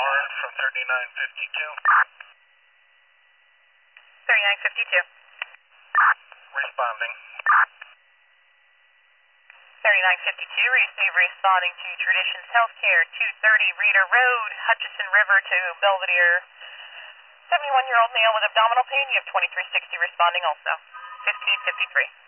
Lauren from 3952. 3952. Responding. 3952, receive responding to Traditions Healthcare, 230 Reeder Road, Hutchison River to Belvedere. 71-year-old male with abdominal pain, you have 2360 responding also. 1553.